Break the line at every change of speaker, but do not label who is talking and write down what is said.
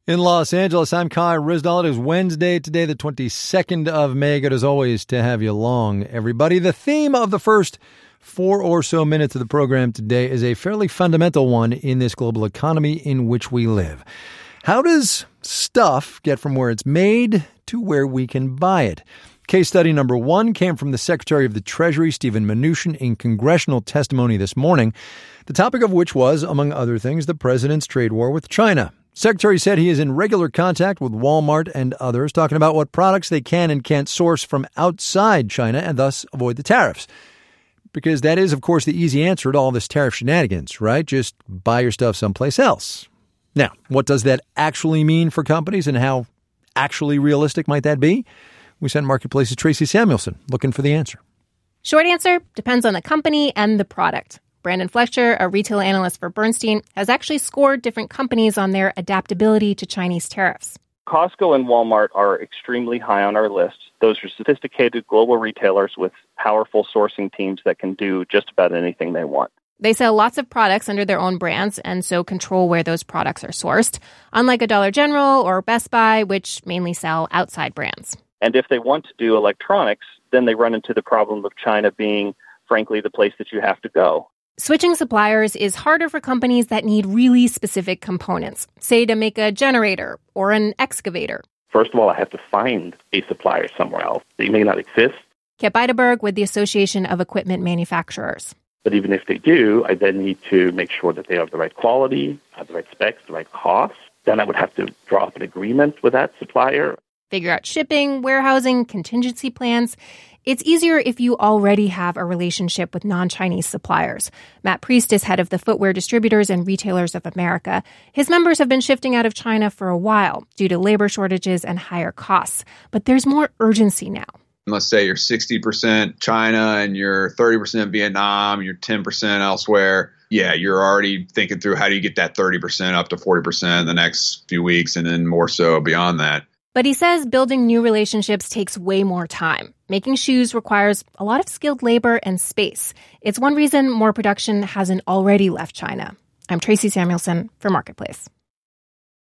In Los Angeles, I'm Kai Ryssdal. It is Wednesday today, the 22nd of May. Good as always to have you along, everybody. The theme of the first 4 or so minutes of the program today is a fairly fundamental one in this global economy in which we live. How does stuff get from where it's made to where we can buy it? Case study number 1 came from the Secretary of the Treasury, Steven Mnuchin, in congressional testimony this morning, the topic of which was, among other things, the president's trade war with China. Secretary said he is in regular contact with Walmart and others, talking about what products they can and can't source from outside China and thus avoid the tariffs. Because that is, of course, the easy answer to all this tariff shenanigans, right? Just buy your stuff someplace else. Now, what does that actually mean for companies and how actually realistic might that be? We sent Marketplace's Tracy Samuelson looking for the answer.
Short answer, depends on the company and the product. Brandon Fletcher, a retail analyst for Bernstein, has actually scored different companies on their adaptability to Chinese tariffs.
Costco and Walmart are extremely high on our list. Those are sophisticated global retailers with powerful sourcing teams that can do just about anything they want.
They sell lots of products under their own brands and so control where those products are sourced, unlike a Dollar General or Best Buy, which mainly sell outside brands.
And if they want to do electronics, then they run into the problem of China being, frankly, the place that you have to go.
Switching suppliers is harder for companies that need really specific components, say to make a generator or an excavator.
First of all, I have to find a supplier somewhere else. They may not exist.
Kip Eidelberg with the Association of Equipment Manufacturers.
But even if they do, I then need to make sure that they have the right quality, the right specs, the right cost. Then I would have to draw up an agreement with that supplier.
Figure out shipping, warehousing, contingency plans. It's easier if you already have a relationship with non-Chinese suppliers. Matt Priest is head of the Footwear Distributors and Retailers of America. His members have been shifting out of China for a while due to labor shortages and higher costs. But there's more urgency now.
Let's say you're 60% China and you're 30% Vietnam, you're 10% elsewhere. Yeah, you're already thinking through how do you get that 30% up to 40% in the next few weeks and then more so beyond that.
But he says building new relationships takes way more time. Making shoes requires a lot of skilled labor and space. It's one reason more production hasn't already left China. I'm Tracy Samuelson for Marketplace.